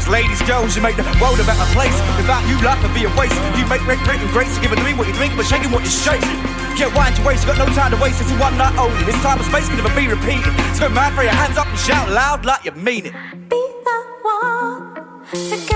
Cause ladies, girls, you make the world a better place. Without you, life would be a waste. You make great and great, so give it to me what you drink, but shaking what you shake. Get wind your waist, you got no time to waste. It's one night only. This time and space can never be repeated. So go mad, throw your hands up and shout loud like you mean it. Be the one to